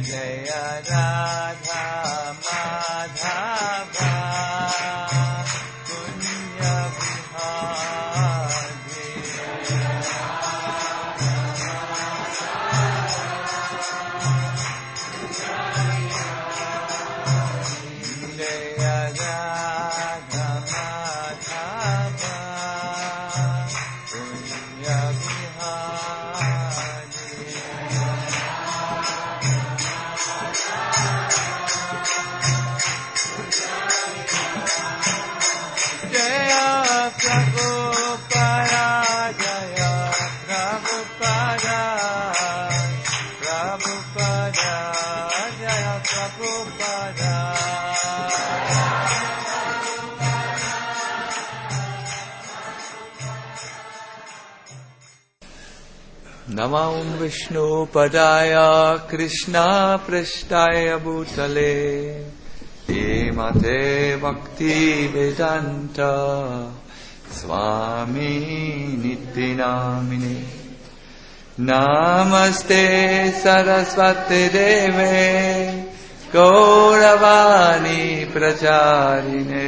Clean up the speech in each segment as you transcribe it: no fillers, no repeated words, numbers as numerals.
Jaya Radha Madhava Kunya Vihari Jaya Radha Madhava Kunya Vihari Jaya Prabhupada, Jaya Prabhupada, Prabhupada, Jaya Prabhupada. Namam Vishnu Padaya Krishna Prasthaya Bhutale Hemate Bhakti Vedanta Swami Nityanamine Namaste Saraswati Deve Gauravani Pracharine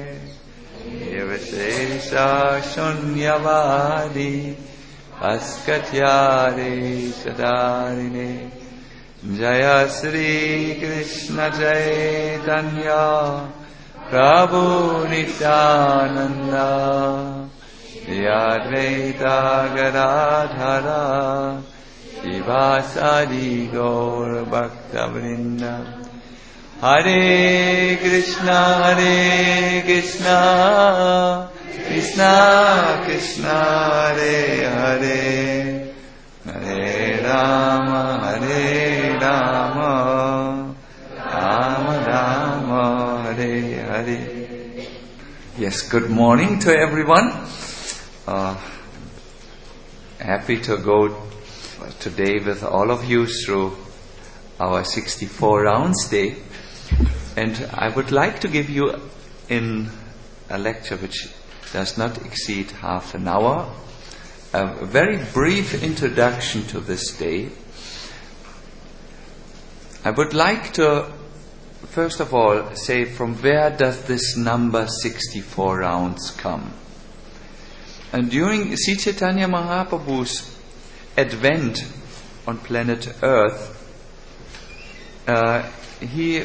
Nirvishesha Shunyavadi Askatyare Sadarine Jaya Sri Krishna Chaitanya Prabhu Nityananda Shri Advaita Gadadhara Shivasadi Gaur Bhaktavrinda Hare Krishna Krishna Krishna Hare Hare Hare Rama Rama Rama Hare Hare. Yes, good morning to everyone. Happy to go today with all of you through our 64 rounds day. And I would like to give you in a lecture which does not exceed half an hour a very brief introduction to this day. I would like to first of all say from where does this number 64 rounds come? And during Sri Chaitanya Mahaprabhu's advent on planet Earth, he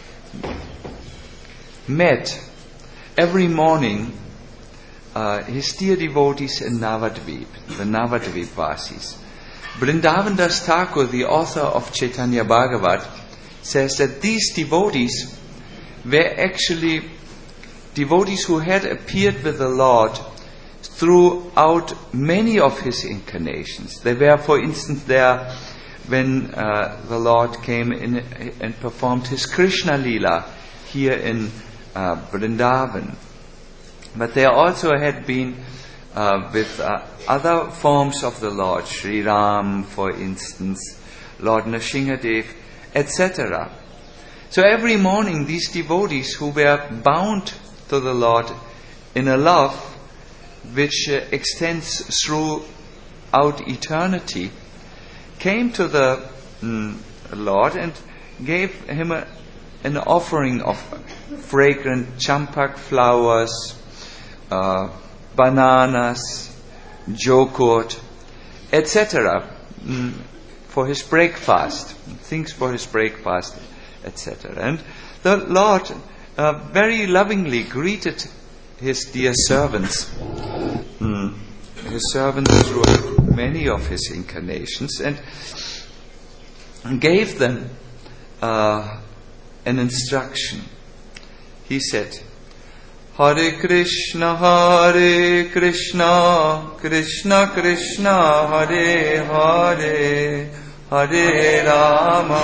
met every morning his dear devotees in Navadvip, the Navadvip Vasis. Vrindavan Das Thakur, the author of Chaitanya Bhagavat, says that these devotees were actually devotees who had appeared with the Lord throughout many of his incarnations. They were, for instance, there when the Lord came in and performed his Krishna Lila here in Vrindavan. But they also had been with other forms of the Lord, Sri Ram, for instance, Lord Nrsimhadev, etc. So every morning these devotees who were bound to the Lord in a love which extends throughout eternity came to the Lord and gave him an offering of fragrant champak flowers, bananas, yogurt, etc. For his breakfast, things for his breakfast, etc. And the Lord very lovingly greeted his dear servants, through many of his incarnations, and gave them an instruction. He said, Hare Krishna, Krishna Krishna, Hare Hare, Hare Rama,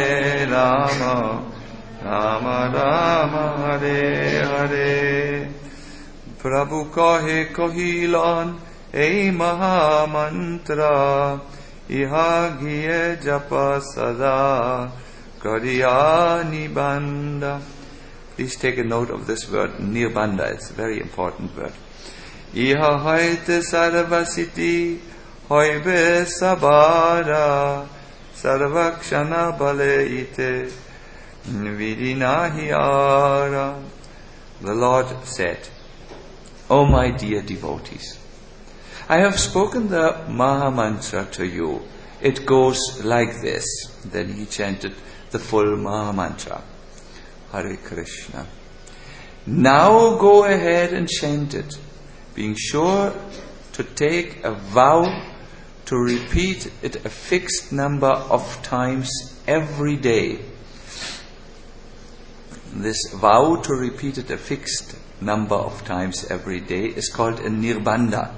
Rama Rama, Hare Hare. Prabhu kahe kahilan, ei maha mantra, iha ghiye japa sada, kariya nibanda. Please take a note of this word, nirbanda. It's a very important word. Iha haite sarvasiti, hoibe sabara, sarvakshana baleite vidinahiyara. The Lord said, O my dear devotees, I have spoken the Maha Mantra to you. It goes like this. Then he chanted the full Maha Mantra. Hare Krishna. Now go ahead and chant it, being sure to take a vow to repeat it a fixed number of times every day. This vow to repeat it a fixed number of times every day is called a nirbandha.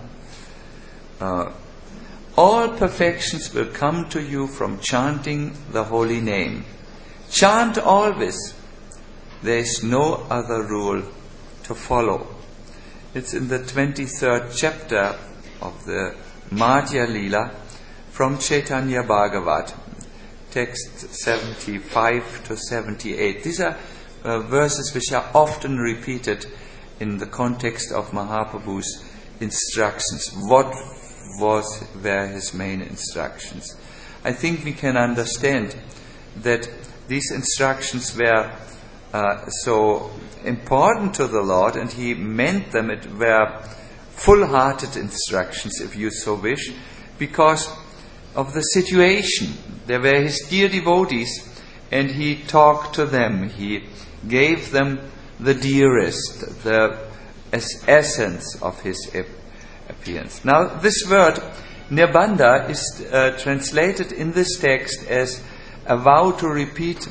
All perfections will come to you from chanting the holy name. Chant always. There is no other rule to follow. It's in the 23rd chapter of the Madhya Lila from Chaitanya Bhagavat, text 75 to 78. These are verses which are often repeated in the context of Mahaprabhu's instructions. What were his main instructions? I think we can understand that these instructions were so important to the Lord, and he meant them. It were full-hearted instructions, if you so wish, because of the situation. They were his dear devotees, and he talked to them. He gave them the dearest, the essence of his appearance. Now, this word, nirbandha, is translated in this text as a vow to repeat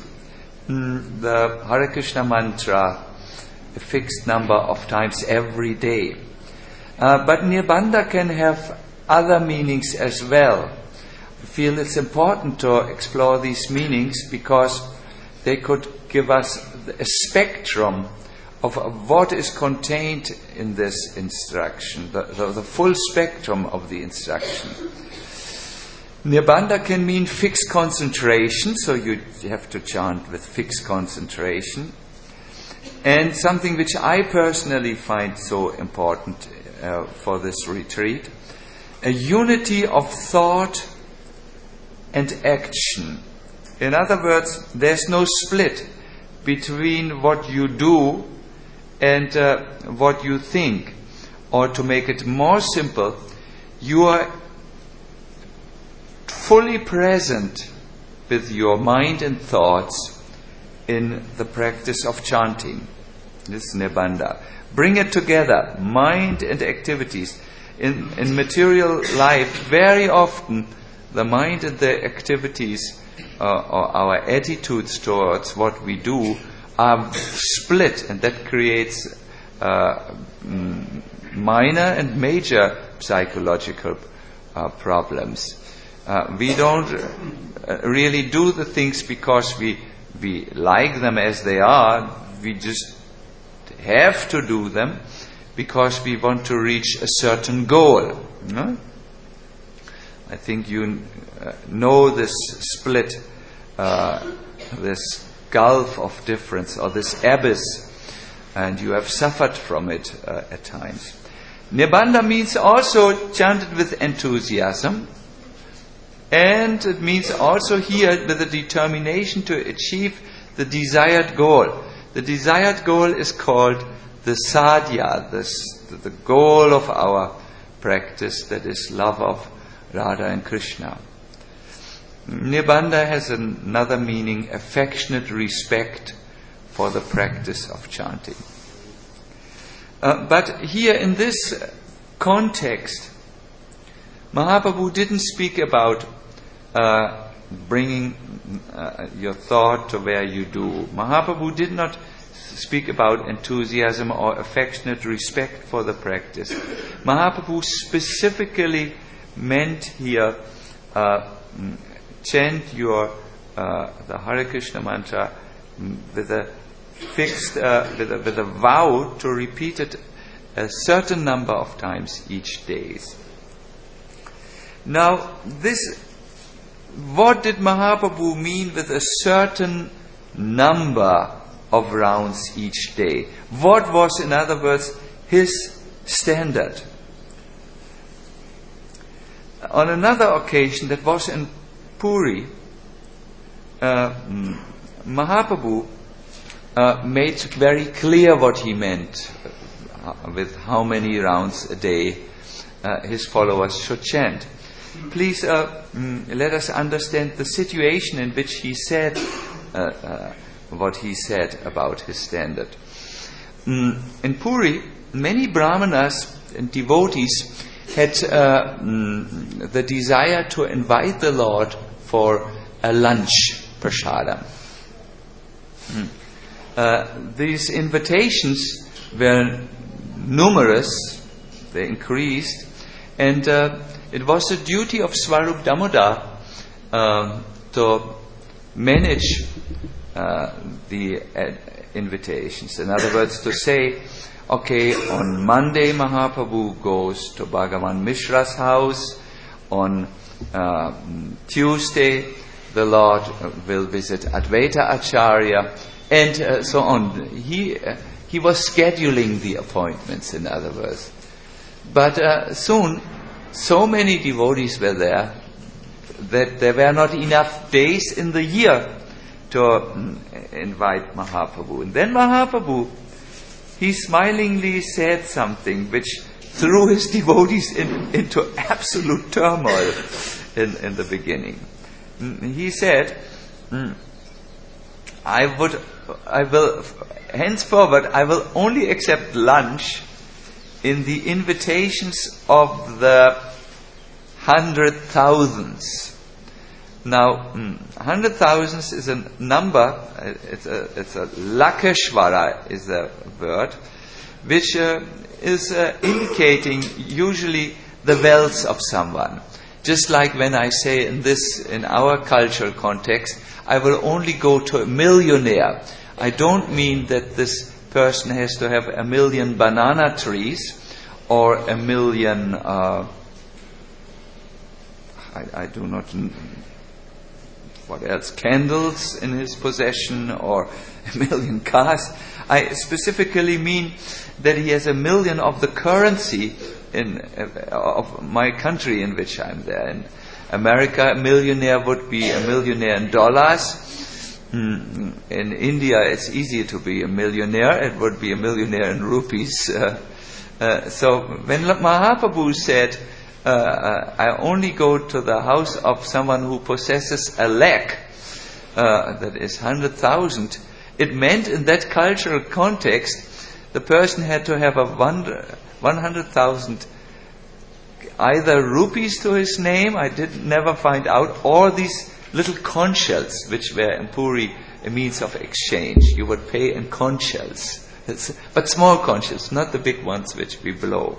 the Hare Krishna mantra a fixed number of times every day. But nirbandha can have other meanings as well. I feel it's important to explore these meanings because they could give us a spectrum of what is contained in this instruction, the full spectrum of the instruction. Nirbandha can mean fixed concentration, so you have to chant with fixed concentration. And something which I personally find so important for this retreat, a unity of thought and action. In other words, there's no split between what you do and what you think. Or to make it more simple, you are fully present with your mind and thoughts in the practice of chanting. This is nirbandha. Bring it together, mind and activities. In material life, very often the mind and the activities or our attitudes towards what we do are split, and that creates minor and major psychological problems. We don't really do the things because we like them as they are. We just have to do them because we want to reach a certain goal. No? I think you know this split, this gulf of difference, or this abyss, and you have suffered from it at times. Nirbandha means also chanted with enthusiasm, and it means also here with the determination to achieve the desired goal. The desired goal is called the sadhya, the goal of our practice, that is love of Radha and Krishna. Nirbandha has another meaning, affectionate respect for the practice of chanting. But here in this context, Mahaprabhu didn't speak about bringing your thought to where you do. Mahaprabhu did not speak about enthusiasm or affectionate respect for the practice. Mahaprabhu specifically meant here chant the Hare Krishna mantra with a fixed with a vow to repeat it a certain number of times each day. Now, what did Mahaprabhu mean with a certain number of rounds each day? What was, in other words, his standard? On another occasion, that was in Puri, Mahaprabhu made very clear what he meant with how many rounds a day his followers should chant. Please let us understand the situation in which he said what he said about his standard. In Puri, many brahmanas and devotees had the desire to invite the Lord for a lunch prasadam. These invitations were numerous, they increased, and it was the duty of Swarup Damodar to manage the invitations. In other words, to say, okay, on Monday Mahaprabhu goes to Bhagavan Mishra's house, on Tuesday the Lord will visit Advaita Acharya, and so on. He was scheduling the appointments, in other words. But soon, so many devotees were there that there were not enough days in the year to invite Mahaprabhu. And then Mahaprabhu, he smilingly said something which threw his devotees into absolute turmoil in the beginning. He said, henceforward I will only accept lunch in the invitations of the 100,000s. Now, 100,000s is a number, it's a Lakeshvara is the word, which is indicating usually the wealth of someone. Just like when I say in our cultural context, I will only go to a millionaire. I don't mean that this person has to have 1 million banana trees or 1 million, I do not, what else, candles in his possession or 1 million cars. I specifically mean that he has 1 million of the currency of my country in which I'm there. In America, a millionaire would be a millionaire in dollars. In India, it's easier to be a millionaire. It would be a millionaire in rupees. So when Mahaprabhu said, I only go to the house of someone who possesses 1 lakh, that is 100,000, it meant in that cultural context, the person had to have 100,000 either rupees to his name, I never find out, or these little conch shells, which were in Puri a means of exchange. You would pay in conch shells, but small conch shells, not the big ones which we blow.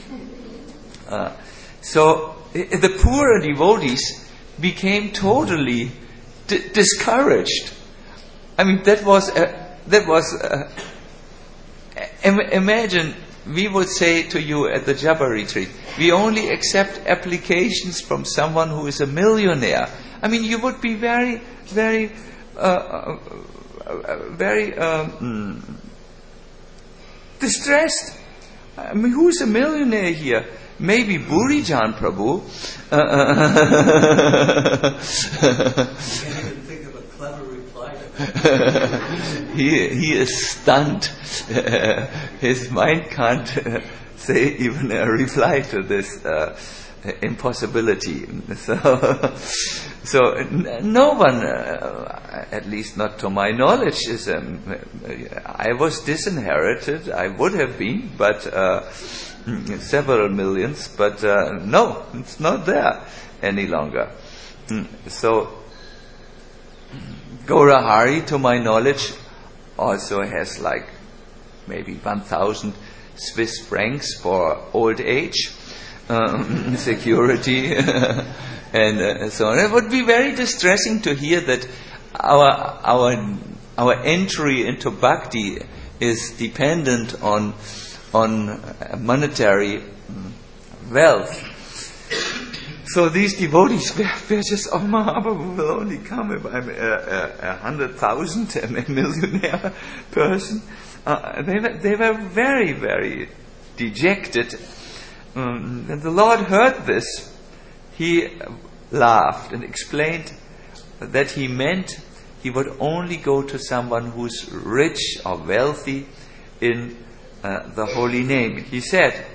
So the poorer devotees became totally discouraged. I mean, imagine we would say to you at the Japa retreat, we only accept applications from someone who is a millionaire. I mean, you would be very, very, very distressed. I mean, who's a millionaire here? Maybe Burijan Prabhu. Can't even think of a clever reply to that. He is stunned. His mind can't say even a reply to this impossibility. So no one, at least not to my knowledge, is. I was disinherited. I would have been, but several millions. But no, it's not there any longer. So Gaurahari, to my knowledge, also has like maybe 1,000 Swiss francs for old age security and so on. It would be very distressing to hear that our entry into bhakti is dependent on monetary wealth. So these devotees were just, oh, Mahaprabhu will only come if I'm 100,000 and a millionaire person. They were very, very dejected. And the Lord heard this. He laughed and explained that he meant he would only go to someone who's rich or wealthy in the holy name. He said,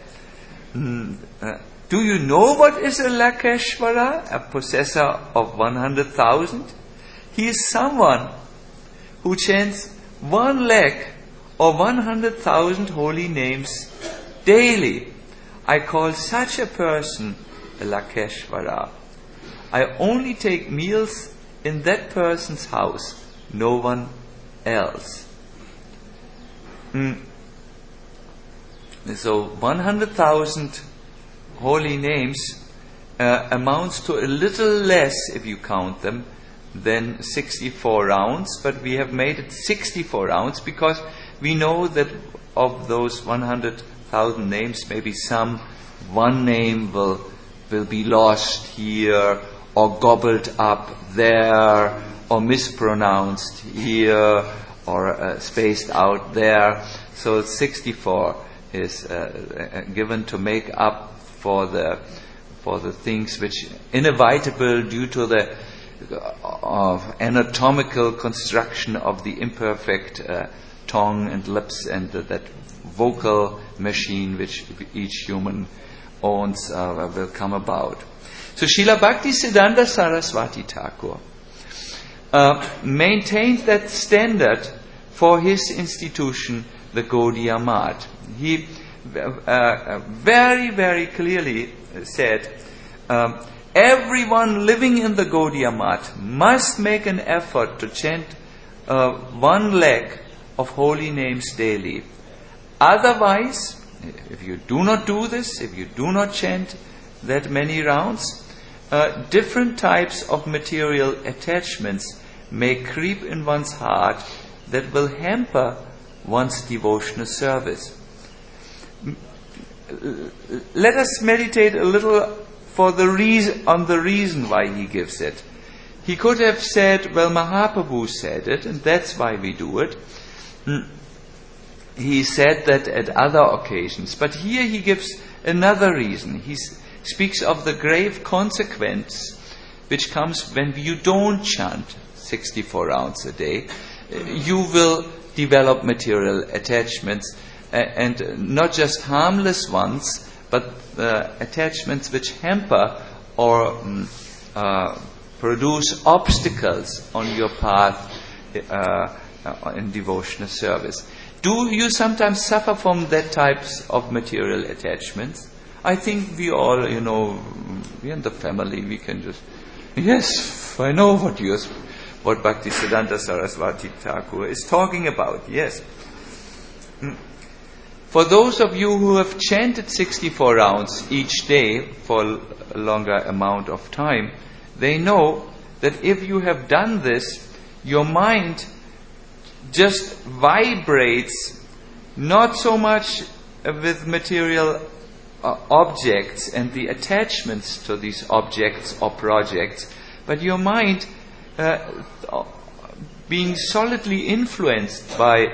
do you know what is a Lakeshvara, a possessor of 100,000? He is someone who chants 1 lakh or 100,000 holy names daily. I call such a person a Lakeshvara. I only take meals in that person's house, no one else. So 100,000 holy names amounts to a little less, if you count them, than 64 rounds, but we have made it 64 rounds because we know that of those 100,000 names, maybe one name will be lost here, or gobbled up there, or mispronounced here, or spaced out there. So 64 is given to make up for the things which inevitable due to the anatomical construction of the imperfect tongue and lips and that vocal machine which each human owns will come about. So Srila Bhaktisiddhanta Saraswati Thakur maintained that standard for his institution, the Gaudiya Math. He very, very clearly said, everyone living in the Gaudiya Math must make an effort to chant 1 lakh of holy names daily. Otherwise, if you do not do this, if you do not chant that many rounds, different types of material attachments may creep in one's heart that will hamper one's devotional service. Let us meditate a little on the reason why he gives it. He could have said, well, Mahaprabhu said it, and that's why we do it. He said that at other occasions. But here he gives another reason. He speaks of the grave consequence which comes when you don't chant 64 rounds a day. You will develop material attachments, and not just harmless ones, but attachments which hamper or produce obstacles on your path in devotional service. Do you sometimes suffer from that types of material attachments? I think we all, we in the family, we can just, yes, I know what Bhaktisiddhanta Saraswati Thakur is talking about, yes. For those of you who have chanted 64 rounds each day for a longer amount of time, they know that if you have done this, your mind just vibrates not so much with material objects and the attachments to these objects or projects, but your mind being solidly influenced by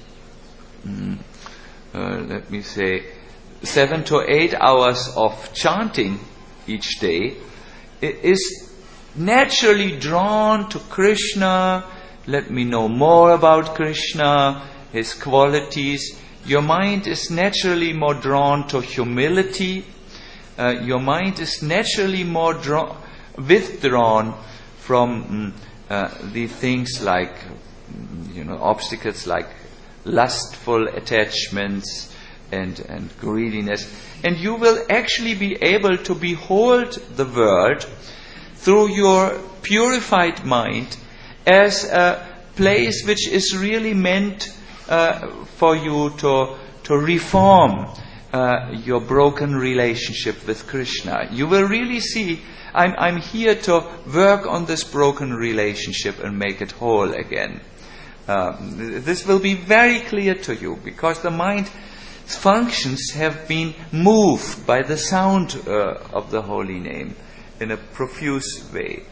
7 to 8 hours of chanting each day, is naturally drawn to Krishna. Let me know more about Krishna, His qualities. Your mind is naturally more drawn to humility. Your mind is naturally more withdrawn from the things like, obstacles like lustful attachments and greediness. And you will actually be able to behold the world through your purified mind as a place which is really meant for you to reform your broken relationship with Krishna. You will really see, I'm here to work on this broken relationship and make it whole again. This will be very clear to you because the mind's functions have been moved by the sound of the holy name in a profuse way.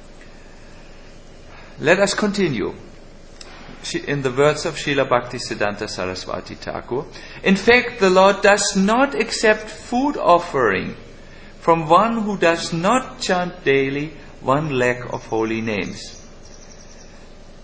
Let us continue in the words of Srila Bhaktisiddhanta Saraswati Thakur. In fact, the Lord does not accept food offering from one who does not chant daily 1 lakh of holy names.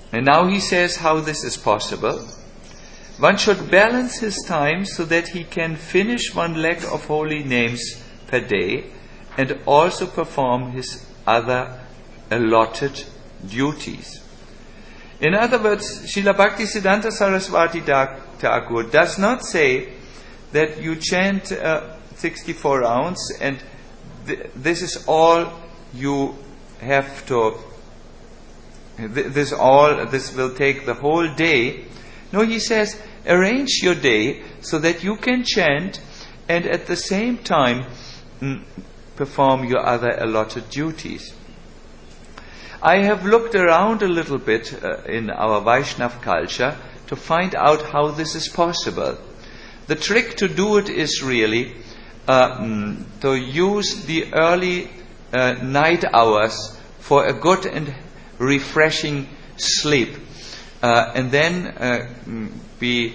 And now he says how this is possible. One should balance his time so that he can finish one leg of holy names per day and also perform his other allotted duties. In other words, Srila Bhaktisiddhanta Saraswati Thakur does not say that you chant 64 rounds and this is all you have to, this will take the whole day. No, he says, arrange your day so that you can chant and at the same time perform your other allotted duties. I have looked around a little bit in our Vaishnav culture to find out how this is possible. The trick to do it is really to use the early night hours for a good and refreshing sleep, and then be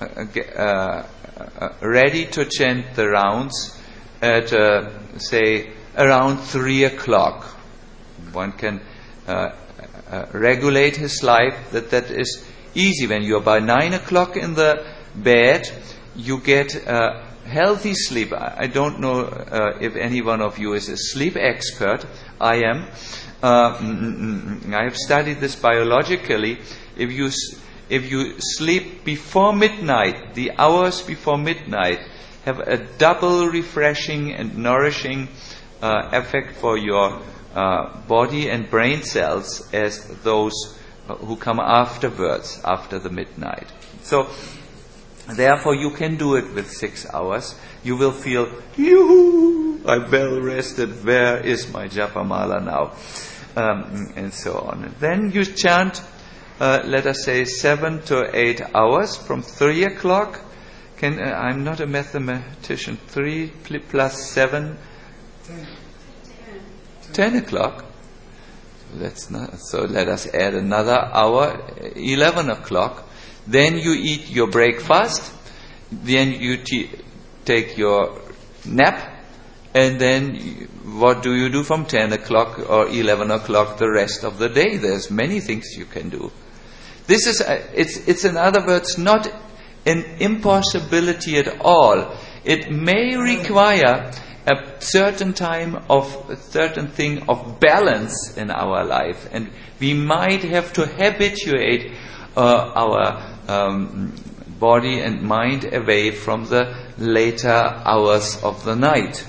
ready to chant the rounds at say around 3 o'clock. One can regulate his life that is easy. When you are by 9 o'clock in the bed, you get healthy sleep. I don't know if any one of you is a sleep expert. I am. I have studied this biologically. If you sleep before midnight, the hours before midnight have a double refreshing and nourishing effect for your body and brain cells as those who come afterwards, after the midnight. So, therefore you can do it with 6 hours. You will feel, yoo-hoo, I'm well rested, where is my Japamala now? And so on. Then you chant, let us say 7 to 8 hours from 3 o'clock. I'm not a mathematician. 3 plus 7? 10 o'clock. So let us add another hour, 11 o'clock. Then you eat your breakfast. Then you take your nap. And then what do you do from 10 o'clock or 11 o'clock the rest of the day? There's many things you can do. This is, it's in other words not an impossibility at all. It may require a certain thing of balance in our life, and we might have to habituate our body and mind away from the later hours of the night.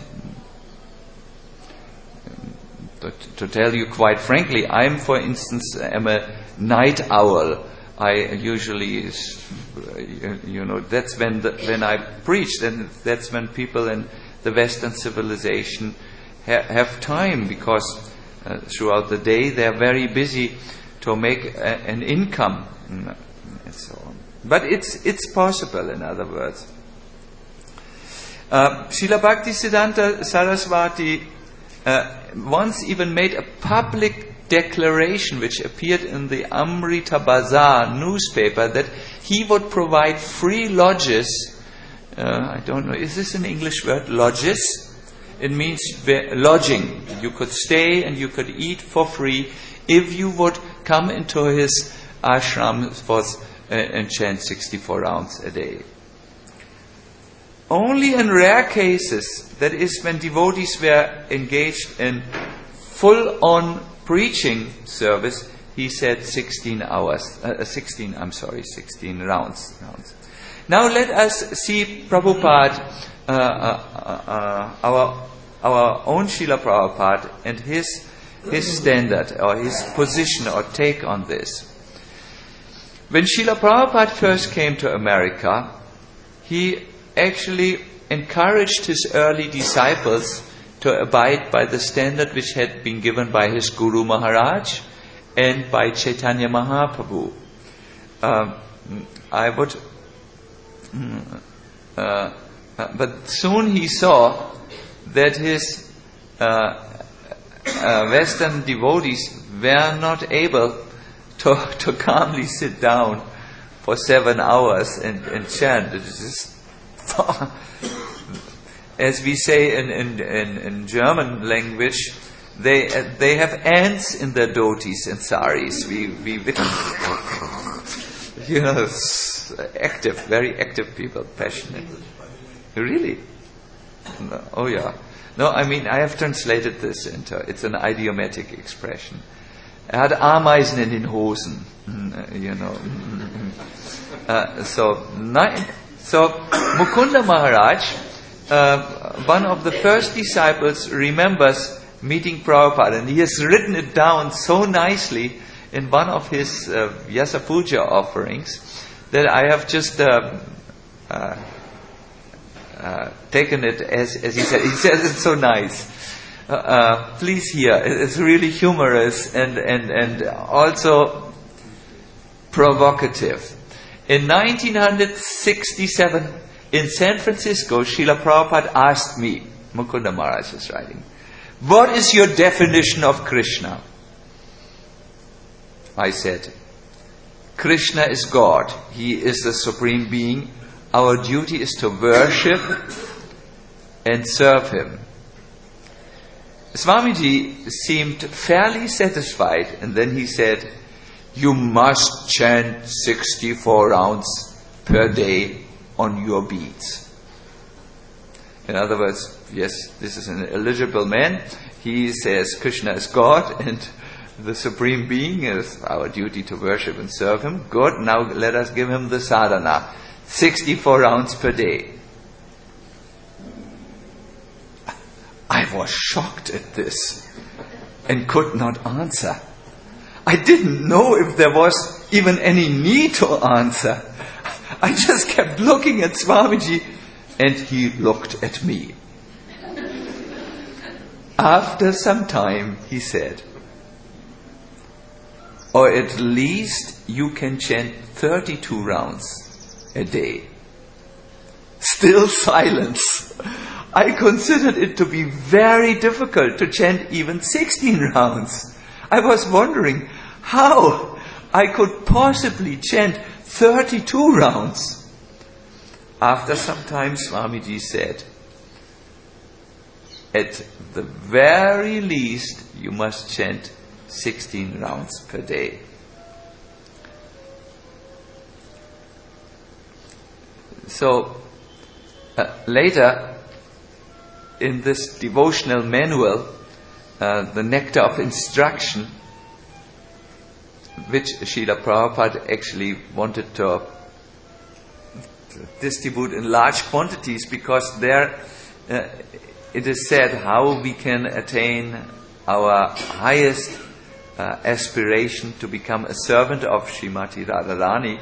To tell you quite frankly, I'm, for instance, am a night owl. I usually, that's when I preach, and that's when people in the Western civilization have time, because throughout the day they are very busy to make an income and so on. But it's possible, in other words. Srila Bhaktisiddhanta Saraswati once even made a public declaration which appeared in the Amrita Bazaar newspaper that he would provide free lodges. I don't know, is this an English word? Lodges? It means lodging. You could stay and you could eat for free if you would come into his ashram and chant 64 rounds a day. Only in rare cases, that is when devotees were engaged in full-on preaching service, he said 16 rounds. Now let us see Prabhupada, our own Srila Prabhupada, and his standard or his position or take on this. When Srila Prabhupada first came to America, he actually encouraged his early disciples to abide by the standard which had been given by his Guru Maharaj and by Chaitanya Mahaprabhu. But soon he saw that his Western devotees were not able to calmly sit down for 7 hours and chant. It is just, as we say in German language, They have ants in their dhotis and saris. We active, very active people, passionate. Really? No, oh yeah. No, I mean, I have translated this into, it's an idiomatic expression. Hat Ameisen in den Hosen, So Mukunda Maharaj, one of the first disciples, remembers meeting Prabhupada, and he has written it down so nicely in one of his Vyasa Puja offerings that I have just taken it as he said. He says it's so nice. Please hear. It's really humorous and also provocative. In 1967, in San Francisco, Srila Prabhupada asked me, Mukunda Maharaj is writing, "What is your definition of Krishna?" I said, "Krishna is God. He is the Supreme Being. Our duty is to worship and serve Him." Swamiji seemed fairly satisfied, and then he said, "You must chant 64 rounds per day on your beads." In other words, yes, this is an eligible man. He says Krishna is God and the Supreme Being is our duty to worship and serve Him. Good, now let us give him the sadhana. 64 rounds per day. I was shocked at this and could not answer. I didn't know if there was even any need to answer. I just kept looking at Swamiji and he looked at me. After some time he said, "Or at least you can chant 32 rounds a day." Still silence. I considered it to be very difficult to chant even 16 rounds. I was wondering how I could possibly chant 32 rounds. After some time, Swamiji said, "At the very least, you must chant 16 rounds per day." So, later, in this devotional manual, the Nectar of Instruction, which Srila Prabhupada actually wanted to distribute in large quantities, because there it is said how we can attain our highest aspiration to become a servant of Srimati Radharani.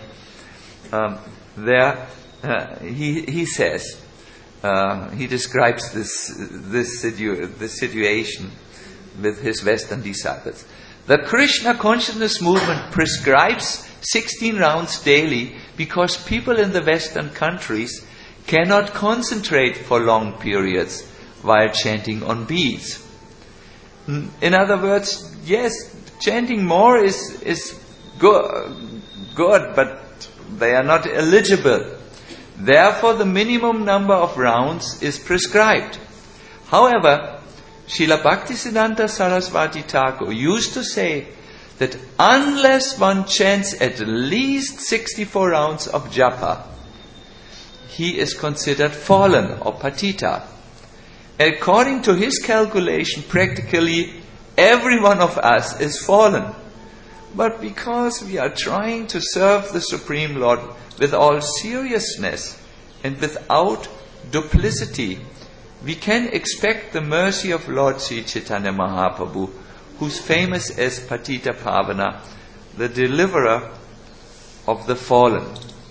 He says, he describes this situation with his Western disciples. The Krishna consciousness movement prescribes 16 rounds daily because people in the Western countries cannot concentrate for long periods while chanting on beads. In other words, yes, chanting more is good, but they are not eligible. Therefore, the minimum number of rounds is prescribed. However, Srila Bhaktisiddhanta Saraswati Thakur used to say that unless one chants at least 64 rounds of japa, he is considered fallen or patita. According to his calculation, practically every one of us is fallen. But because we are trying to serve the Supreme Lord with all seriousness and without duplicity, we can expect the mercy of Lord Sri Chaitanya Mahaprabhu, who is famous as Patita Pavana, the deliverer of the fallen.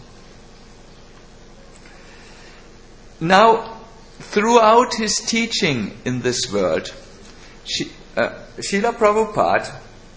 Now, throughout his teaching in this world, Srila Prabhupada,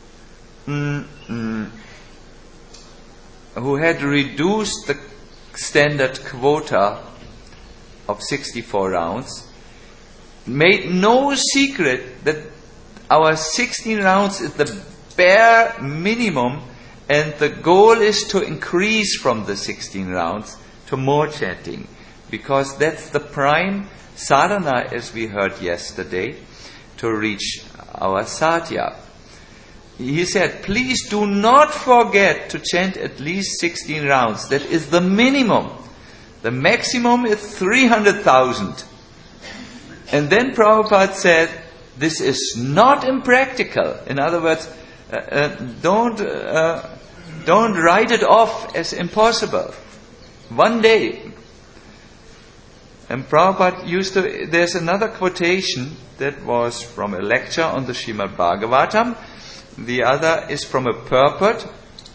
who had reduced the standard quota of 64 rounds, made no secret that our 16 rounds is the bare minimum and the goal is to increase from the 16 rounds to more chanting, because that's the prime sadhana, as we heard yesterday, to reach our sadhya. He said, please do not forget to chant at least 16 rounds. That is the minimum. The maximum is 300,000. And then Prabhupada said, this is not impractical. In other words, don't write it off as impossible. One day. And Prabhupada there's another quotation that was from a lecture on the Srimad Bhagavatam. The other is from a purport.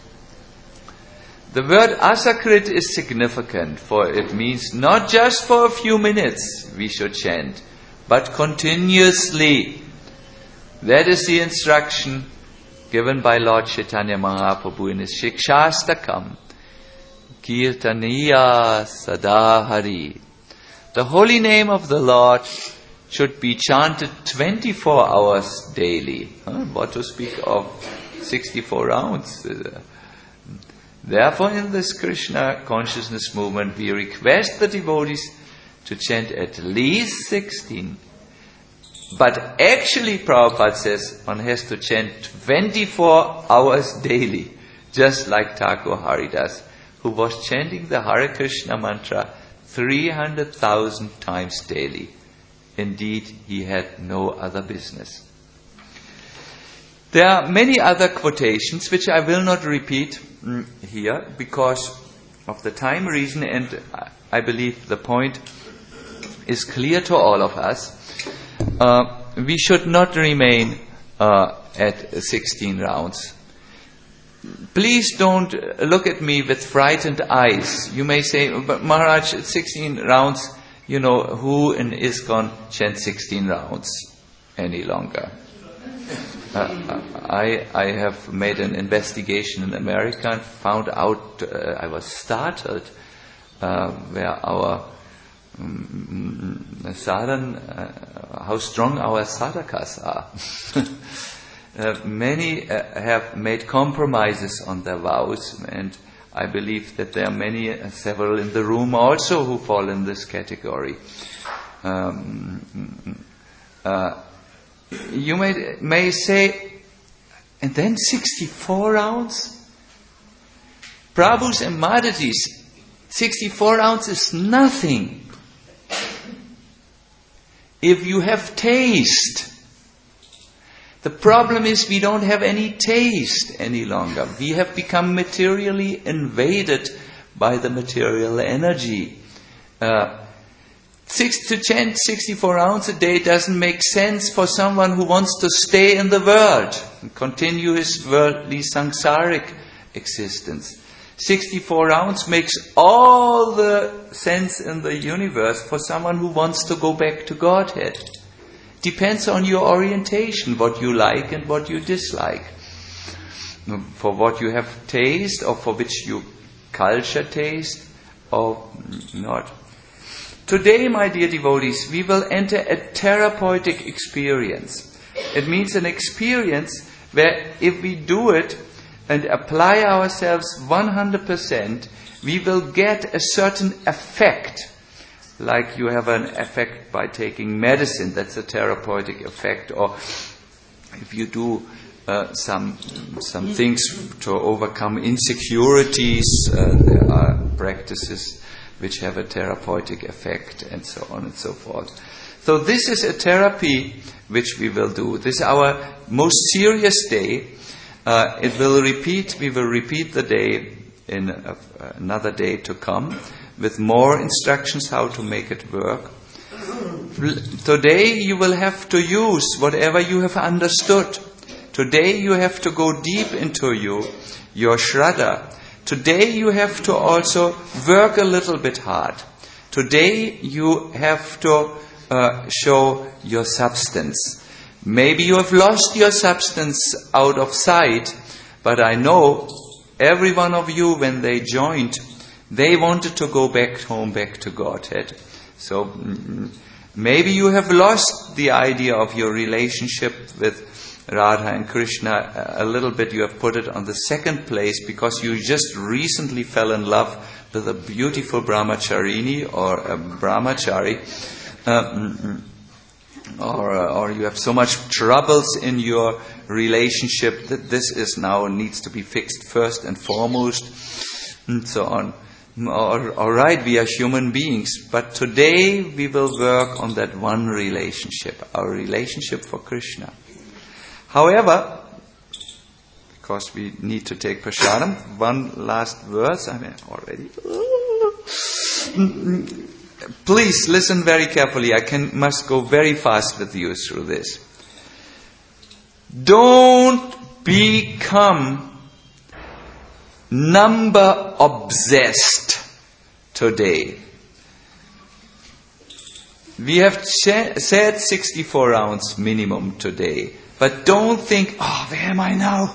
The word asakrit is significant, for it means not just for a few minutes we should chant, but continuously. That is the instruction given by Lord Chaitanya Mahaprabhu in his Shikshastakam. Kirtaniya Sadahari. The holy name of the Lord should be chanted 24 hours daily. What to speak of 64 rounds? Therefore, in this Krishna consciousness movement, we request the devotees to chant at least 16. But actually, Prabhupada says, one has to chant 24 hours daily, just like Thakur Haridas, who was chanting the Hare Krishna mantra 300,000 times daily. Indeed, he had no other business. There are many other quotations which I will not repeat here because of the time reason, and I believe the point is clear to all of us. We should not remain at 16 rounds. Please don't look at me with frightened eyes. You may say, but Maharaj, at 16 rounds, who in ISKCON chants 16 rounds any longer? I have made an investigation in America and found out, I was startled, where our sadhan, how strong our sadhakas are. Many have made compromises on their vows, and I believe that there are several in the room also who fall in this category. You may say, and then 64 rounds? Prabhus and Matatis, 64 rounds is nothing. If you have taste, the problem is we don't have any taste any longer. We have become materially invaded by the material energy. To chant 64 rounds a day doesn't make sense for someone who wants to stay in the world and continue his worldly samsaric existence. 64 rounds makes all the sense in the universe for someone who wants to go back to Godhead. Depends on your orientation, what you like and what you dislike. For what you have taste, or for which you culture taste, or not. Today, my dear devotees, we will enter a therapeutic experience. It means an experience where if we do it and apply ourselves 100%, we will get a certain effect. Like you have an effect by taking medicine, that's a therapeutic effect. Or if you do some things to overcome insecurities, there are practices which have a therapeutic effect, and so on and so forth. So this is a therapy which we will do. This is our most serious day. We will repeat the day in another day to come, with more instructions how to make it work. Today you will have to use whatever you have understood. Today you have to go deep into your shraddha. Today you have to also work a little bit hard. Today you have to show your substance. Maybe you have lost your substance out of sight, but I know every one of you, when they joined, they wanted to go back home, back to Godhead. So maybe you have lost the idea of your relationship with Radha and Krishna a little bit. You have put it on the second place because you just recently fell in love with a beautiful brahmacharini or a brahmachari. or you have so much troubles in your relationship that this is now needs to be fixed first and foremost, and so on. All right, we are human beings, but today we will work on that one relationship, our relationship for Krishna. However, because we need to take prasadam, one last verse, I mean already. Please listen very carefully. Must go very fast with you through this. Don't become number obsessed today. We have said 64 rounds minimum today, but don't think, where am I now?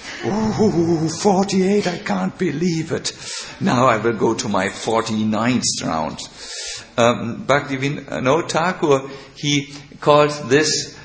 48, I can't believe it. Now I will go to my 49th round. Bhaktivinoda Thakur, he calls this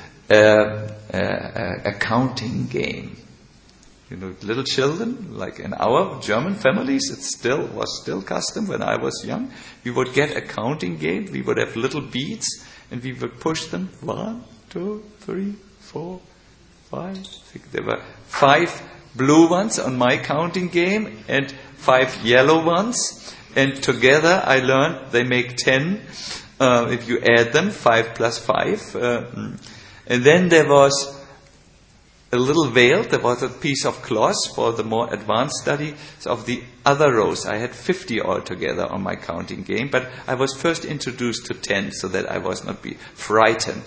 a counting game. Little children, like in our German families, it was still custom when I was young. We would get a counting game. We would have little beads, and we would push them. 1, 2, 3, 4, 5, 6. There were 5 blue ones on my counting game, and 5 yellow ones. And together, I learned they make 10. If you add them, 5 plus 5. And then there was a little veil, there was a piece of cloth for the more advanced study of the other rows. I had 50 altogether on my counting game, but I was first introduced to 10 so that I was not be frightened.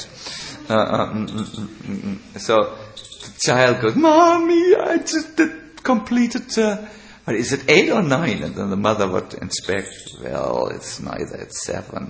So the child goes, "Mommy, I just completed, but is it 8 or 9? And then the mother would inspect, well, it's neither, it's 7.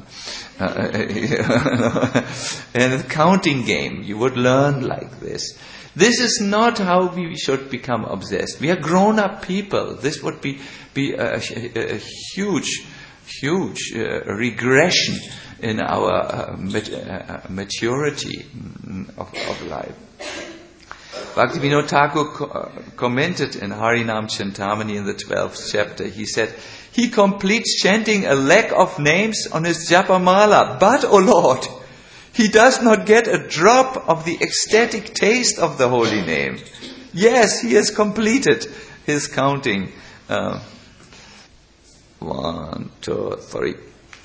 And the counting game, you would learn like this. This is not how we should become obsessed. We are grown-up people. This would be a huge regression in our maturity of life. Bhaktivinoda Thakur commented in Harinam Chintamani in the 12th chapter. He said, he completes chanting a lakh of names on his japamala, but, O Lord, he does not get a drop of the ecstatic taste of the holy name. Yes, he has completed his counting. 1, 2, 3.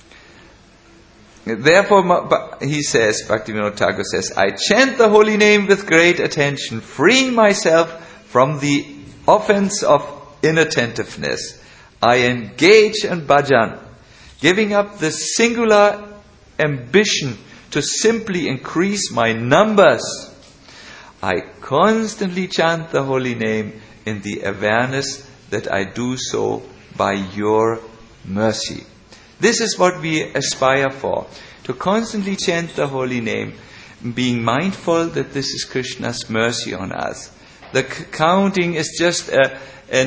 Therefore, he says, Bhaktivinoda Thakur says, I chant the holy name with great attention, freeing myself from the offense of inattentiveness. I engage in bhajan, giving up the singular ambition to simply increase my numbers. I constantly chant the holy name in the awareness that I do so by your mercy. This is what we aspire for, to constantly chant the holy name, being mindful that this is Krishna's mercy on us. The counting is just a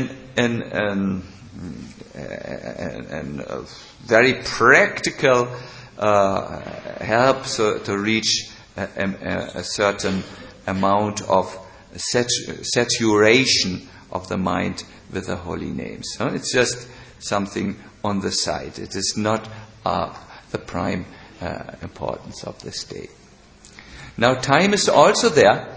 very practical help to reach a certain amount of saturation of the mind with the holy names. So it's just something on the side. It is not the prime importance of this day. Now time is also there.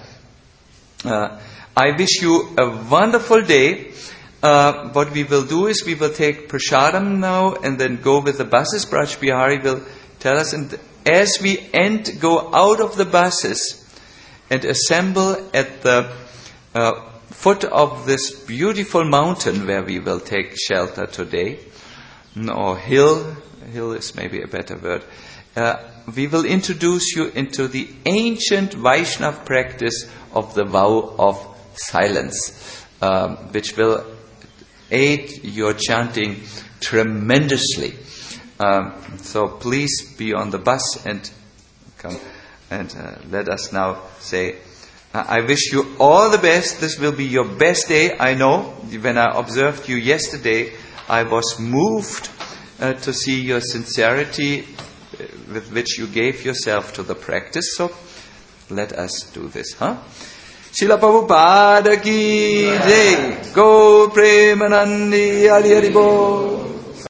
I wish you a wonderful day. What we will do is we will take prasadam now and then go with the buses. Braj Bihari will tell us. And as we go out of the buses and assemble at the foot of this beautiful mountain where we will take shelter today, or hill is maybe a better word, we will introduce you into the ancient Vaishnav practice of the vow of silence, which will aid your chanting tremendously. So please be on the bus and come and let us now say, I wish you all the best. This will be your best day. I know when I observed you yesterday, I was moved to see your sincerity with which you gave yourself to the practice. So let us do this, huh? Srila Prabhupada ki jai, Gaur Premanandi Hari Hari Bol.